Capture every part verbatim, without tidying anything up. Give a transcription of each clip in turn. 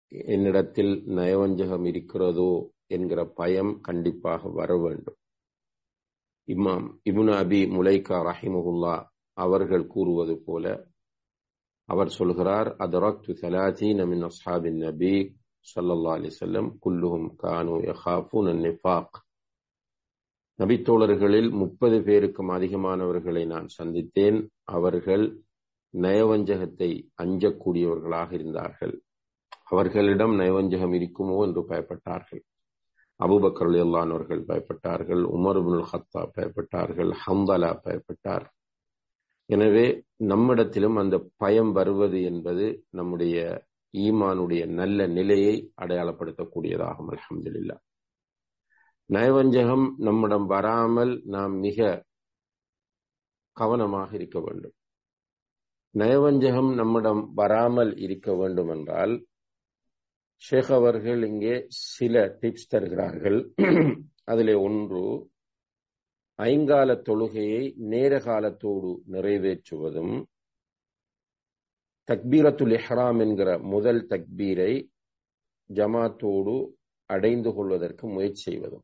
என்னிடத்தில் நயவஞ்சகம் இருக்கிறதோ என்கிற பயம் கண்டிப்பாக வர வேண்டும். இமாம் இப்னு அபி முலைகா ரஹிமஹுல்லா அவர்கள் கூறுவது போல அவர் சொல்கிறார், அதரக்து ثلاثين من أصحاب النبي صلى الله عليه وسلم كلهم كانوا يخافون النفاق. நபித்தோழர்களில் முப்பது பேருக்கும் அதிகமானவர்களை நான் சந்தித்தேன். அவர்கள் நயவஞ்சகத்தை அஞ்சக்கூடியவர்களாக இருந்தார்கள். அவர்களிடம் நயவஞ்சகம் இருக்குமோ என்று பயப்பட்டார்கள். அபூபக்கர் ரலியல்லாஹு அன்ஹு அவர்கள் பயப்பட்டார்கள், உமர் இப்னுல் கத்தாப் பயப்பட்டார்கள், ஹம்தலா பயப்பட்டார். எனவே நம்மிடத்திலும் அந்த பயம் வருவது என்பது நம்முடைய ஈமானுடைய நல்ல நிலையை அடையாளப்படுத்தக்கூடியதாகும். அல்ஹம்துலில்லாஹ். நயவஞ்சகம் நம்மிடம் வராமல் நாம் மிக கவனமாக இருக்க வேண்டும். நயவஞ்சகம் நம்மிடம் வராமல் இருக்க வேண்டும் என்றால் ஷேக் அவர்கள் இங்கே சில டிப்ஸ் தருகிறார்கள். அதிலே ஒன்று, ஐங்கால தொழுகையை நேர காலத்தோடு நிறைவேற்றுவதும், தக்பீரத்துல் இஹ்ராம் என்கிற முதல் தக்பீரை ஜமாத்தோடு அடைந்து கொள்வதற்கு முயற்சி செய்வதும்.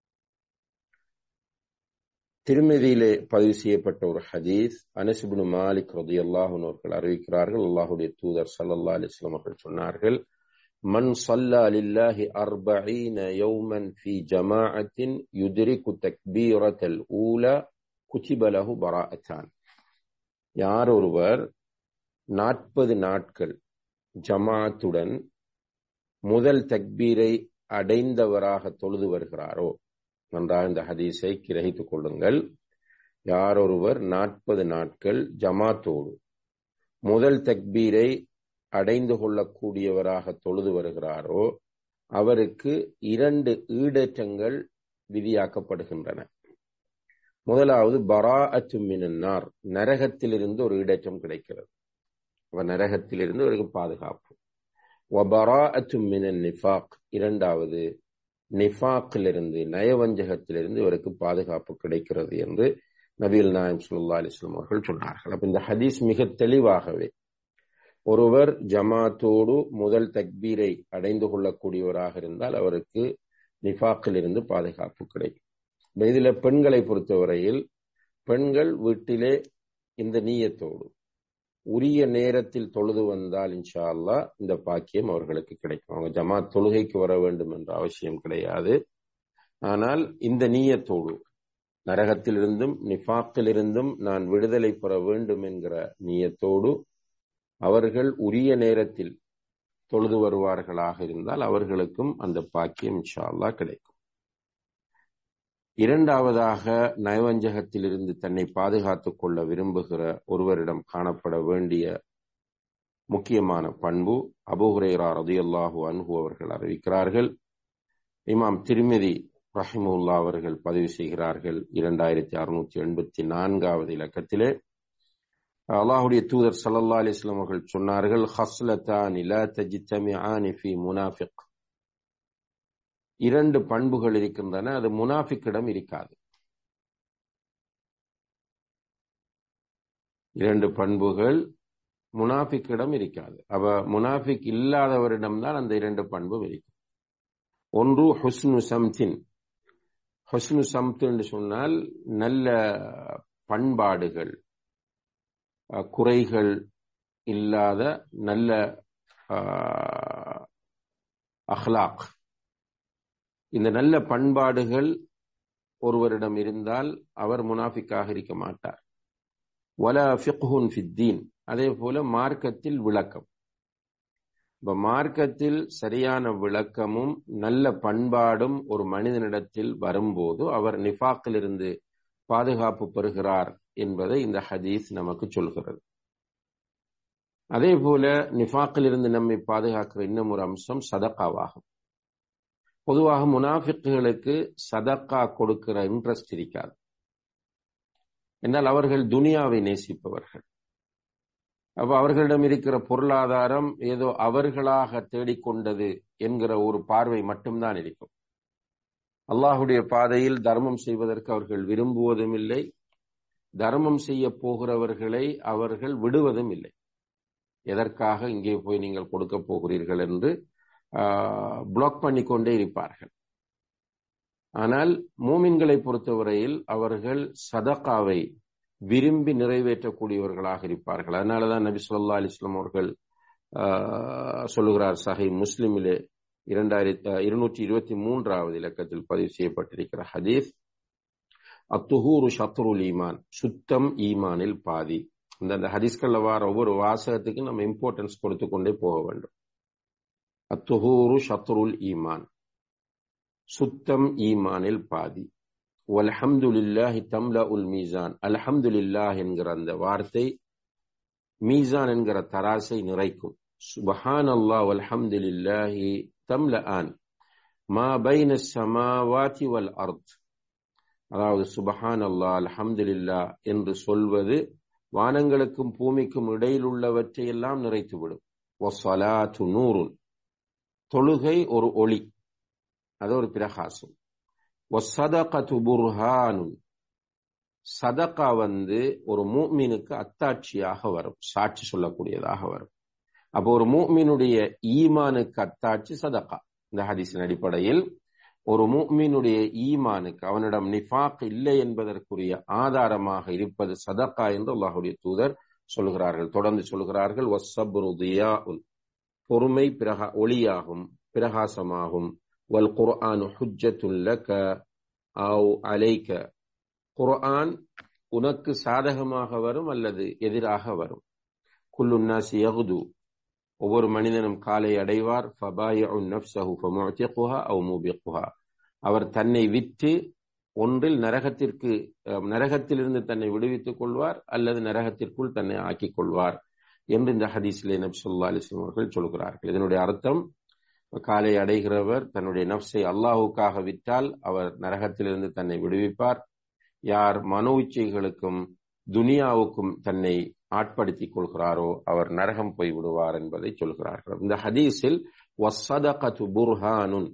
திருமதியிலே பதிவு செய்யப்பட்ட ஒரு ஹதீஸ், அனஸ் இப்னு மாலிக் ரலியல்லாஹு அன்ஹு அவர்கள் அறிவிக்கிறார்கள், அல்லாஹ்வுடைய தூதர் ஸல்லல்லாஹு அலைஹி வஸல்லம் அவர்கள் சொன்னார்கள், மன் ஸல்லா லில்லாஹி அர்பஈன யௌமன் ஃபீ ஜமாஅத்தின் யுத்ரிகு தக்பீரத்தல் ஊலா குதிப லஹு பராஅத்தான். யார் ஒருவர் நாற்பது நாட்கள் ஜமாஅத்துடன் முதல் தக்பீரை அடைந்தவராக தொழுது வருகிறாரோ, நன்றாக இந்த ஹதீஸை கிரகித்துக் கொள்ளுங்கள். யார் ஒருவர் நாற்பது நாட்கள் ஜமாத்தோடு முதல் தக்பீரை அடைந்து கொள்ளக்கூடியவராக தொழுது வருகிறாரோ அவருக்கு இரண்டு ஈடேற்றங்கள் விதியாக்கப்படுகின்றன. முதலாவது பராஅத்து மினன் நார், நரகத்திலிருந்து ஒரு ஈடேற்றம் கிடைக்கிறது. அவர் நரகத்திலிருந்து அவருக்கு பாதுகாப்பு. வபராஅத்து மினன் நிஃபாக், இரண்டாவது நிஃபாக்கிலிருந்து நயவஞ்சகத்திலிருந்து இவருக்கு பாதுகாப்பு கிடைக்கிறது என்று நபிகள் நாயகம் ஸல்லல்லாஹு அலைஹி வஸல்லம் அவர்கள் சொன்னார்கள். அப்ப இந்த ஹதீஸ் மிக தெளிவாகவே ஒருவர் ஜமாத்தோடு முதல் தக்பீரை அடைந்து கொள்ளக்கூடியவராக இருந்தால் அவருக்கு நிஃபாக்கிலிருந்து பாதுகாப்பு கிடைக்கும். இதில் பெண்களை பொறுத்தவரையில் பெண்கள் வீட்டிலே இந்த நீயத்தோடு உரிய நேரத்தில் தொழுது வந்தால் இன்ஷா அல்லாஹ் இந்த பாக்கியம் அவர்களுக்கு கிடைக்கும். அவங்க ஜமாத் தொழுகைக்கு வர வேண்டும் என்ற அவசியம் கிடையாது. ஆனால் இந்த நீயத்தோடு நரகத்திலிருந்தும் நிஃபாக்கிலிருந்தும் நான் விடுதலை பெற வேண்டும் என்கிற நீயத்தோடு அவர்கள் உரிய நேரத்தில் தொழுது வருவார்களாக இருந்தால் அவர்களுக்கும் அந்த பாக்கியம் இன்ஷா அல்லாஹ் கிடைக்கும். இரண்டாவதாக, நயவஞ்சகத்திலிருந்து தன்னை பாதுகாத்துக் கொள்ள விரும்புகிற ஒருவரிடம் காணப்பட வேண்டிய முக்கியமான பண்பு, அபூ ஹுரைரா ரலியல்லாஹு அன்ஹு அவர்கள் அறிவிக்கிறார்கள், இமாம் திர்மிதி ரஹிமஹுல்லாஹ் அவர்கள் பதிவு செய்கிறார்கள், இரண்டாயிரத்தி அறுநூத்தி எண்பத்தி நான்காவது இலக்கத்திலே, அல்லாஹ்வுடைய தூதர் ஸல்லல்லாஹு அலைஹி வஸல்லம் அவர்கள் சொன்னார்கள், ஹஸ்லத்தான் லா தஜ்தமிஆன் ஃபீ முனாஃபிக். இரண்டு பண்புகள் இருக்கின்றன, அது முனாஃபிக்கிடம் இருக்காது. இரண்டு பண்புகள் முனாஃபிக்கிடம் இருக்காது. அப்ப முனாஃபிக் இல்லாதவரிடம் தான் அந்த இரண்டு பண்பும் இருக்கும். ஒன்று ஹுஸ்னு சம்தின். ஹுஸ்னு சம்த் என்று சொன்னால் நல்ல பண்பாடுகள், குறைகள் இல்லாத நல்ல அஹ்லாக். இந்த நல்ல பண்பாடுகள் ஒருவரிடம் இருந்தால் அவர் முனாஃபிக்காக இருக்க மாட்டார். வலா ஃபிக்ஹுன் ஃபித்தீன், அதே போல மார்க்கத்தில் விளக்கம். இப்ப மார்க்கத்தில் சரியான விளக்கமும் நல்ல பண்பாடும் ஒரு மனிதனிடத்தில் வரும்போது அவர் நிஃபாக்கிலிருந்து பாதுகாப்பு பெறுகிறார் என்பதை இந்த ஹதீஸ் நமக்கு சொல்கிறது. அதே போல நிஃபாக்கிலிருந்து நம்மை பாதுகாக்கிற இன்னும் ஒரு அம்சம் சதக்காவாகும். பொதுவாக முனாஃபிக்குகளுக்கு சதக்கா கொடுக்கிற இன்ட்ரெஸ்ட் இருக்காது. என்றால் அவர்கள் துனியாவை நேசிப்பவர்கள். அப்ப அவர்களிடம் இருக்கிற பொருளாதாரம் ஏதோ அவர்களாக தேடிக்கொண்டது என்கிற ஒரு பார்வை மட்டும்தான் இருக்கும். அல்லாஹுடைய பாதையில் தர்மம் செய்வதற்கு அவர்கள் விரும்புவதும் இல்லை, தர்மம் செய்ய போகிறவர்களை அவர்கள் விடுவதும் இல்லை. எதற்காக இங்கே போய் நீங்கள் கொடுக்க போகிறீர்கள் என்று பிளாக் பண்ணிக்கொண்டே இருப்பார்கள். ஆனால் மூமின்களை பொறுத்தவரையில் அவர்கள் சதகாவை விரும்பி நிறைவேற்றக்கூடியவர்களாக இருப்பார்கள். அதனாலதான் நபி ஸல்லல்லாஹு அலைஹி வஸல்லம் அவர்கள் சொல்லுகிறார், சஹீஹ் முஸ்லிமிலே இரண்டாயிரத்தி இருநூற்றி இருபத்தி மூன்றாவது இலக்கத்தில் பதிவு செய்யப்பட்டிருக்கிற ஹதீஸ், அத்துஹூரு ஷத்ருல் ஈமான், சுத்தம் ஈமானில் பாதி. இந்த ஹதீஸ்கள்ல வார ஒவ்வொரு வாசகத்துக்கு நம்ம இம்பார்ட்டன்ஸ் கொடுத்து கொண்டே போக வேண்டும். அத்துஹூரு ஷத்ருல் ஈமான், சுத்தம் ஈமானில் பாதி. வல்ஹம்துலில்லாஹி தம்லஉல் மீசான், அல்ஹம்துலில்லாஹ் என்கிற அந்த வார்த்தை மீசான் என்கிற தராசை நிறைக்கும். சுப்ஹானல்லாஹ் வல்ஹம்துலில்லாஹி தம்லஆன் மா பைன ஸமாவாதி வல் அர்த், அதாவது சுப்ஹானல்லாஹ் அல்ஹம்துலில்லாஹ் என்று சொல்வது வானங்களுக்கும் பூமிக்கும் இடையில் உள்ளவற்றை எல்லாம் நிறைத்துவிடும். வஸ்ஸலாத்து நூருன், தொழுகை ஒரு ஒளி, அது ஒரு பிரகாசம். வஸ்ஸதகத்து புர்ஹானுன், சதகா வந்து ஒரு மூமினுக்கு அத்தாட்சியாக வரும், சாட்சி சொல்லக்கூடியதாக வரும். அப்போ ஒரு மூமினுடைய ஈமானுக்கு அத்தாட்சி சதகா. இந்த ஹதீஸின் அடிப்படையில் ஒரு மூமினுடைய ஈமானுக்கு, அவனிடம் நிஃபாக் இல்லை என்பதற்குரிய ஆதாரமாக இருப்பது சதகா என்று அல்லாஹ்வுடைய தூதர் சொல்கிறார்கள். தொடர்ந்து சொல்கிறார்கள், வஸ்ஸப்ரு தியாஉன், பொறுமை பிரகா ஒளியாகும், பிரகாசமாகும். வல் குர்ஆனு ஹுஜ்ஜத்துன் லக அவ் அலைக, குர்ஆன் உனக்கு சாதகமாக வரும் அல்லது எதிராக வரும். குல்லு நாஸி யகுது, ஒவ்வொரு மனிதனும் காலை அடைவார். ஃபபாயிஉ நஃப்ஸஹு ஃபமுஅதிகுஹா அவ் மூபிகுஹா, அவர் தன்னை விற்று ஒன்றில் நரகத்திற்கு நரகத்திலிருந்து தன்னை விடுவித்துக் கொள்வார் அல்லது நரகத்திற்குள் தன்னை ஆக்கிக் கொள்வார் என்று இந்த ஹதீஸிலே நபி ஸல்லல்லாஹு அலைஹி வஸல்லம் அவர்கள் சொல்கிறார்கள். இதனுடைய அர்த்தம், காலை அடைகிறவர் தன்னுடைய நஃப்ஸை அல்லாஹ்வுக்காக விற்றால் அவர் நரகத்திலிருந்து தன்னை விடுவிப்பார். யார் மனோ இச்சைகளுக்கும் துனியாவுக்கும் தன்னை ஆட்படுத்திக் கொள்கிறாரோ அவர் நரகம் போய் விடுவார் என்பதை சொல்கிறார்கள். இந்த ஹதீஸில் வஸ்ஸதகத்து புர்ஹானுன்,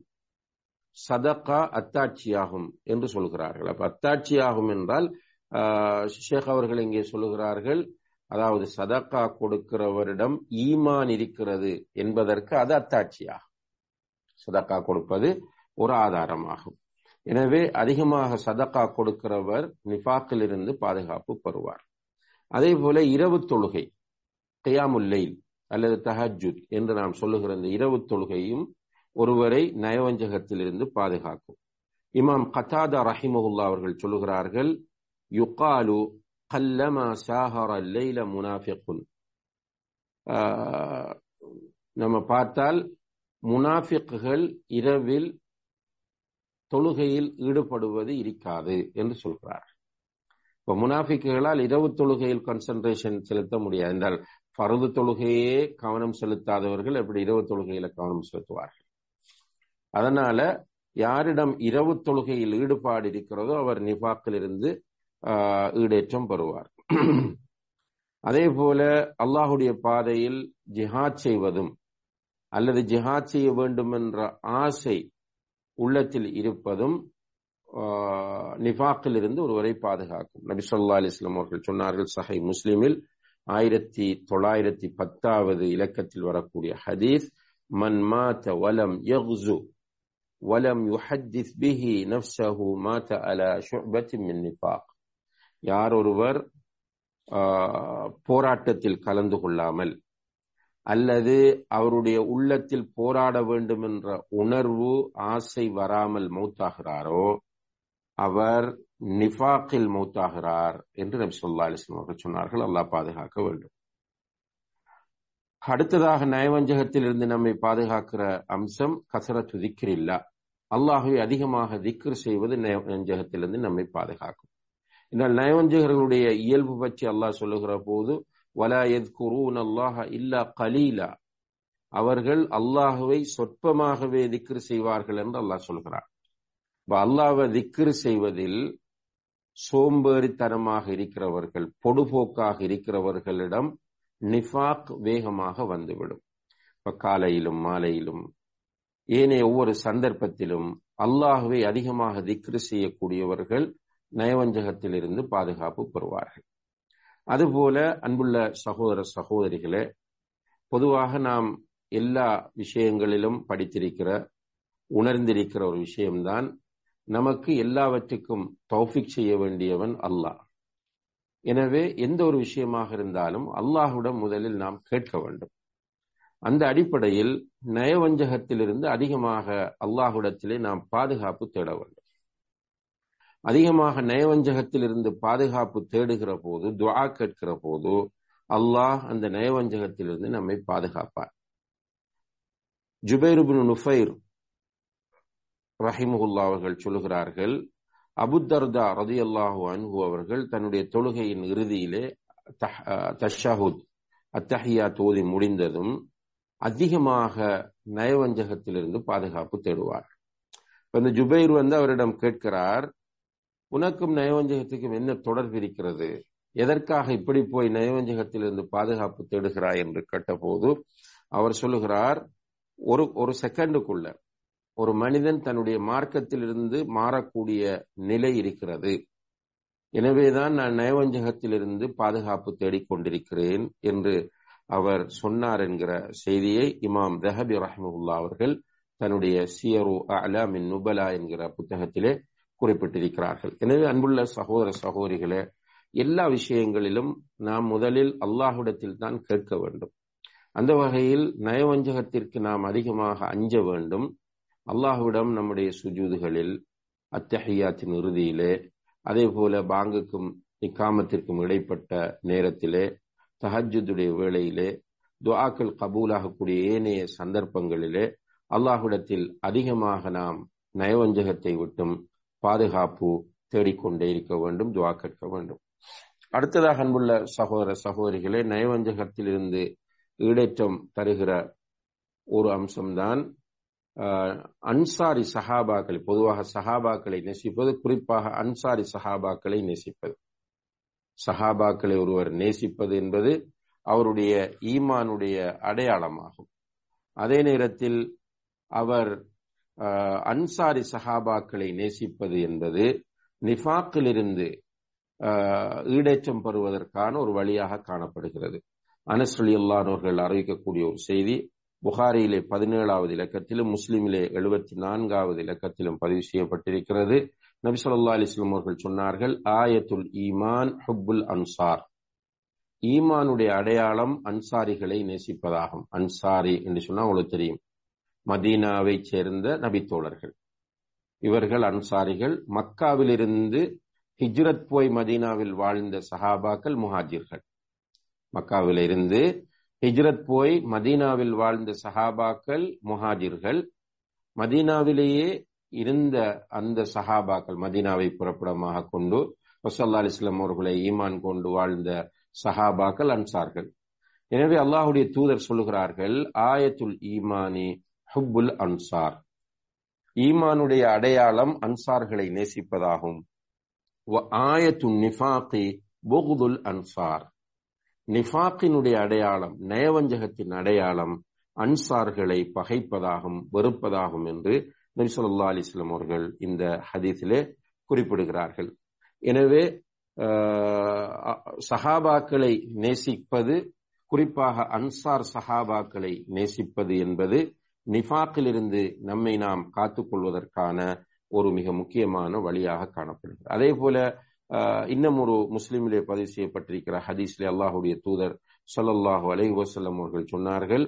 சதகா அத்தாட்சியாகும் என்று சொல்கிறார்கள். அப்ப அத்தாட்சியாகும் என்றால் ஷேக் அவர்கள் இங்கே சொல்லுகிறார்கள், அதாவது சதகா கொடுக்கிறவரிடம் ஈமான் இருக்கிறது என்பதற்கு அது அத்தாட்சியாகும். சதகா கொடுப்பது ஒரு ஆதாரமாகும். எனவே அதிகமாக சதகா கொடுக்கிறவர் நிஃபாக்கில் இருந்து பாதுகாப்பு பெறுவார். அதே போல இரவு தொழுகை, கியாமுல் லைல் அல்லது தஹஜ்ஜுத் என்று நாம் சொல்லுகிற இந்த இரவு தொழுகையும் ஒருவரை நயவஞ்சகத்திலிருந்து பாதுகாக்கும். இமாம் கதாதா ரஹிமஹுல்லா அவர்கள் சொல்லுகிறார்கள், யுகாலு கல்லமா சாஹர லைல முனாஃபிகுன், நம்ம பார்த்தால் முனாஃபிக்குகள் இரவில் தொழுகையில் ஈடுபடுவது இருக்காது என்று சொல்கிறார். இப்ப முனாஃபிக்குகளால் இரவு தொழுகையில் கான்சென்ட்ரேஷன் செலுத்த முடியாது என்றால், ஃபர்து தொழுகையே கவனம் செலுத்தாதவர்கள் எப்படி இரவு தொழுகையில கவனம் செலுத்துவார்கள்? அதனால யாரிடம் இரவு தொழுகையில் ஈடுபாடு இருக்கிறதோ அவர் நிஃபாக்கில் இருந்து ஆஹ் ஈடேற்றம் பெறுவார். அதே போல அல்லாஹுடைய பாதையில் ஜிஹாத் செய்வதும் அல்லது ஜிஹாத் செய்ய வேண்டும் என்ற ஆசை உள்ளத்தில் இருப்பதும் நிஃபாக்கில் இருந்து ஒருவரை பாதுகாக்கும். நபி ஸல்லல்லாஹு அலைஹி வஸல்லம் அவர்கள் சொன்னார்கள், சஹீஹ் முஸ்லிமில் ஆயிரத்தி தொள்ளாயிரத்தி பத்தாவது இலக்கத்தில் வரக்கூடிய ஹதீஸ், மன் மாத வலம் யக்ஸு வலம் யுஹத்திஸ் பிஹி நஃப்ஸஹு மாத அலா ஷுஅபத்தின் மின் நிஃபாக், யார் ஒருவர் போராட்டத்தில் கலந்து கொள்ளாமல் அல்லது அவருடைய உள்ளத்தில் போராட வேண்டும் என்ற உணர்வு ஆசை வராமல் மௌத்தாகிறாரோ அவர் நிஃபாக்கில் மௌத்தாகிறார் என்று நபி ஸல்லல்லாஹு அலைஹி வஸல்லம் அவர்கள் சொன்னார்கள். அல்லாஹ் பாதுகாக்க வேண்டும். அடுத்ததாக நயவஞ்சகத்தில் இருந்து நம்மை பாதுகாக்கிற அம்சம் கஸரத்து திக்ரில்லாஹ், அல்லாஹ்வை அதிகமாக திக்ர் செய்வது நயவஞ்சகத்திலிருந்து நம்மை பாதுகாக்கும். இதனால் நயவஞ்சகர்களுடைய இயல்பு பற்றி அல்லாஹ் சொல்லுகிற போது, வலா யذ்குரூன அல்லாஹ இல்லா கலீலா, அவர்கள் அல்லாஹ்வை சொற்பமாகவே திக்ர் செய்வார்கள் என்று அல்லாஹ் சொல்கிறார். அல்லாஹ்வை திக்ர் செய்வதில் சோம்பேறித்தனமாக இருக்கிறவர்கள், பொடுபோக்காக இருக்கிறவர்களிடம் நிஃபாக் வேகமாக வந்துவிடும். இப்ப காலையிலும் மாலையிலும் ஏனைய ஒவ்வொரு சந்தர்ப்பத்திலும் அல்லாஹ்வை அதிகமாக திக்ர் செய்யக்கூடியவர்கள் நயவஞ்சகத்திலிருந்து பாதுகாப்பு பெறுவார்கள். அதுபோல அன்புள்ள சகோதர சகோதரிகளே, பொதுவாக நாம் எல்லா விஷயங்களிலும் படித்திருக்கிற உணர்ந்திருக்கிற ஒரு விஷயம்தான், நமக்கு எல்லாவற்றுக்கும் தௌஃபீக் செய்ய வேண்டியவன் அல்லாஹ். எனவே எந்த ஒரு விஷயமாக இருந்தாலும் அல்லாஹ்விடம் முதலில் நாம் கேட்க வேண்டும். அந்த அடிப்படையில் நயவஞ்சகத்திலிருந்து அதிகமாக அல்லாஹ்விடத்திலே நாம் பாதுகாப்பு தேட வேண்டும். அதிகமாக நயவஞ்சகத்திலிருந்து பாதுகாப்பு தேடுகிற போது, துஆ கேட்கிற போது அல்லாஹ் அந்த நயவஞ்சகத்திலிருந்து நம்மை பாதுகாப்பார். ஜுபைர் இப்னு நுஃபைர் ரஹிமஹுல்லாஹ் அவர்கள் சொல்லுகிறார்கள், அபூ தர்தா ரலியல்லாஹு அன்ஹு அவர்கள் தன்னுடைய தொழுகையின் இறுதியிலே தஷஹுத் அத்தஹியாத் ஓதி முடிந்ததும் அதிகமாக நயவஞ்சகத்திலிருந்து பாதுகாப்பு தேடுவார். இந்த ஜுபைர் வந்து அவரிடம் கேட்கிறார், உனக்கும் நயவஞ்சகத்துக்கும் என்ன தொடர்பு இருக்கிறது, எதற்காக இப்படி போய் நயவஞ்சகத்திலிருந்து பாதுகாப்பு தேடுகிறாய் என்று கேட்டபோது அவர் சொல்லுகிறார், ஒரு ஒரு செகண்டுக்குள்ள ஒரு மனிதன் தன்னுடைய மார்க்கத்திலிருந்து மாறக்கூடிய நிலை இருக்கிறது, எனவேதான் நான் நயவஞ்சகத்திலிருந்து பாதுகாப்பு தேடிக்கொண்டிருக்கிறேன் என்று அவர் சொன்னார் என்கிற செய்தியை இமாம் தஹபி ரஹ்மத்துல்லாஹி அவர்கள் தன்னுடைய சியரு அஅலாமின் நுபலா என்கிற புத்தகத்திலே குறிப்பிட்டிருக்கிறார்கள். எனவே அன்புள்ள சகோதர சகோதரிகளே, எல்லா விஷயங்களிலும் நாம் முதலில் அல்லாஹ்விடத்தில் தான் கேட்க வேண்டும். அந்த வகையில் நயவஞ்சகத்திற்கு நாம் அதிகமாக அஞ்ச வேண்டும். அல்லாஹ்விடம் நம்முடைய சுஜூதுகளில், அத்தஹியாத்தின் இறுதியிலே, அதே போல பாங்குக்கும் இக்காமத்திற்கும் இடைப்பட்ட நேரத்திலே, தஹஜ்ஜுடைய வேளையிலே, துஆக்கள் கபூலாகக்கூடிய ஏனைய சந்தர்ப்பங்களிலே அல்லாஹ்விடத்தில் அதிகமாக நாம் நயவஞ்சகத்தை விட்டும் பாதுகாப்பு தேடிக்கொண்டே இருக்க வேண்டும், துஆ கேட்க வேண்டும். அடுத்ததாக அன்புள்ள சகோதர சகோதரிகளே, நயவஞ்சகத்திலிருந்து ஈடேற்றம் தருகிற ஒரு அம்சம்தான் அன்சாரி சஹாபாக்களை, பொதுவாக சஹாபாக்களை நேசிப்பது, குறிப்பாக அன்சாரி சஹாபாக்களை நேசிப்பது. சஹாபாக்களை ஒருவர் நேசிப்பது என்பது அவருடைய ஈமானுடைய அடையாளமாகும். அதே நேரத்தில் அவர் அன்சாரி சஹாபாக்களை நேசிப்பது என்பது நிஃபாக்கிலிருந்து ஈடேற்றம் பெறுவதற்கான ஒரு வழியாக காணப்படுகிறது. அனஸ் ரலியல்லாஹு அன்ஹு அவர்கள் அறிவிக்கக்கூடிய ஒரு செய்தி புகாரியிலே பதினேழாவது இலக்கத்திலும் முஸ்லிமிலே எழுபத்தி நான்காவது இலக்கத்திலும் பதிவு செய்யப்பட்டிருக்கிறது. நபி ஸல்லல்லாஹு அலைஹி வஸல்லம் அவர்கள் சொன்னார்கள், ஆயத்துல் ஈமான் ஹுப்புல் அன்சார், ஈமானுடைய அடையாளம் அன்சாரிகளை நேசிப்பதாகும். அன்சாரி என்று சொன்னா உங்களுக்கு தெரியும், மதீனாவை சேர்ந்த நபித்தோழர்கள். இவர்கள் அன்சாரிகள். மக்காவிலிருந்து ஹிஜ்ரத் போய் மதீனாவில் வாழ்ந்த சஹாபாக்கள் முஹாஜிர்கள். மக்காவில் இருந்து ஹிஜ்ரத் போய் மதீனாவில் வாழ்ந்த சஹாபாக்கள் முஹாஜிர்கள். மதீனாவிலேயே இருந்த அந்த சஹாபாக்கள், மதீனாவை புறப்படமாக கொண்டு ரசூலுல்லாஹி அலைஹி வஸல்லம் அவர்களை ஈமான் கொண்டு வாழ்ந்த சஹாபாக்கள் அன்சார்கள். எனவே அல்லாஹ்வுடைய தூதர் சொல்லுகிறார்கள், ஆயத்துல் ஈமானி ஹுப்புல் அன்சார், ஈமானுடைய அடையாளம் அன்சார்களை நேசிப்பதாகும். ஆயத்துன் நிஃபாகி புக்துல் அன்சார், நிஃபாக்கினுடைய அடையாளம், நயவஞ்சகத்தின் அடையாளம் அன்சார்களை பகைப்பதாகும், வெறுப்பதாகும் என்று நபி ஸல்லல்லாஹு அலைஹி வஸல்லம் அவர்கள் இந்த ஹதீஸிலே குறிப்பிடுகிறார்கள். எனவே சஹாபாக்களை நேசிப்பது, குறிப்பாக அன்சார் சஹாபாக்களை நேசிப்பது என்பது நிஃபாக்கிலிருந்து நம்மை நாம் காத்துக்கொள்வதற்கான ஒரு மிக முக்கியமான வழியாக காணப்படுகிறது. அதே போல இன்னும் ஒரு முஸ்லிமிலே பதிவு செய்யப்பட்டிருக்கிற ஹதீஸ்லே அல்லாஹுடைய தூதர் ஸல்லல்லாஹு அலைஹி வஸல்லம் அவர்கள் சொன்னார்கள்,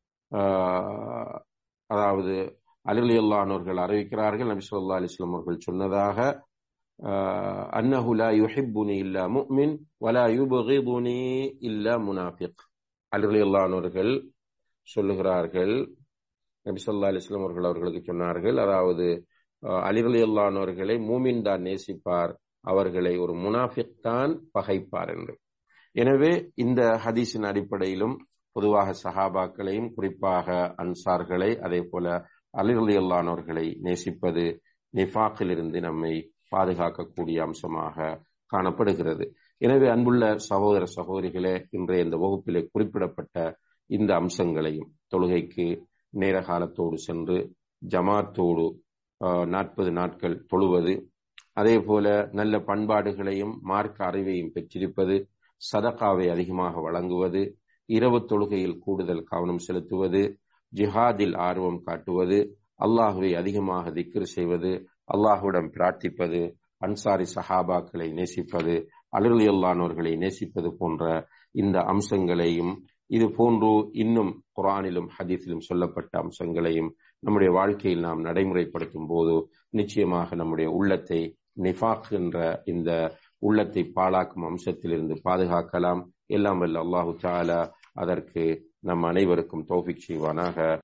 அதாவது அலி ரலியல்லாஹு அன்ஹு அவர்கள் அறிவிக்கிறார்கள், நபி ஸல்லல்லாஹு அலைஹி வஸல்லம் அவர்கள் சொன்னதாக, அன்னஹு லா யுஹிப்புனி இல்லா முஃமின் வலா யுப்கிதுனி இல்லா முனாஃபிக். அலி ரலியல்லாஹு அன்ஹு அவர்கள் சொல்லுகிறார்கள், நபி ஸல்லல்லாஹு அலைஹி வஸல்லம் அவர்கள் அவர்களுக்கு சொன்னார்கள், அதாவது அலி ரலியல்லாஹு அன்ஹு அவர்களை மூமின் தான் நேசிப்பார், அவர்களை ஒரு முனாஃபிக் தான் பகைப்பார் என்று. எனவே இந்த ஹதீஸின் அடிப்படையிலும் பொதுவாக சஹாபாக்களையும் குறிப்பாக அன்சார்களை அதே போல அலி ரலியல்லாஹு அன்ஹு அவர்களை நேசிப்பது நிஃபாக்கிலிருந்து நம்மை பாதுகாக்கக்கூடிய அம்சமாக காணப்படுகிறது. எனவே அன்புள்ள சகோதர சகோதரிகளே, இன்றைய இந்த வகுப்பிலே குறிப்பிடப்பட்ட இந்த அம்சங்களையும், தொழுகைக்கு நேர காலத்தோடு சென்று ஜமாத்தோடு நாற்பது நாட்கள் தொழுவது, அதே போல நல்ல பண்பாடுகளையும் மார்க்க அறிவையும் பெற்றிருப்பது, சதகாவை அதிகமாக வழங்குவது, இரவு தொழுகையில் கூடுதல் கவனம் செலுத்துவது, ஜிஹாதில் ஆர்வம் காட்டுவது, அல்லாஹுவை அதிகமாக திக்ர் செய்வது, அல்லாஹுடன் பிரார்த்திப்பது, அன்சாரி சஹாபாக்களை நேசிப்பது, அலிரலியல்லானோர்களை நேசிப்பது போன்ற இந்த அம்சங்களையும், இது போன்று இன்னும் குர்ஆனிலும் ஹதீஸிலும் சொல்லப்பட்ட அம்சங்களையும் நம்முடைய வாழ்க்கையில் நாம் நடைமுறைப்படுத்தும் போது நிச்சயமாக நம்முடைய உள்ளத்தை நிஃபாக் என்ற இந்த உள்ளத்தை பாழாக்கும் அம்சத்திலிருந்து பாதுகாக்கலாம். எல்லாம் வல்ல அல்லாஹு தஆலா அதற்கு நம் அனைவருக்கும் தௌஃபீக் செய்வானாக.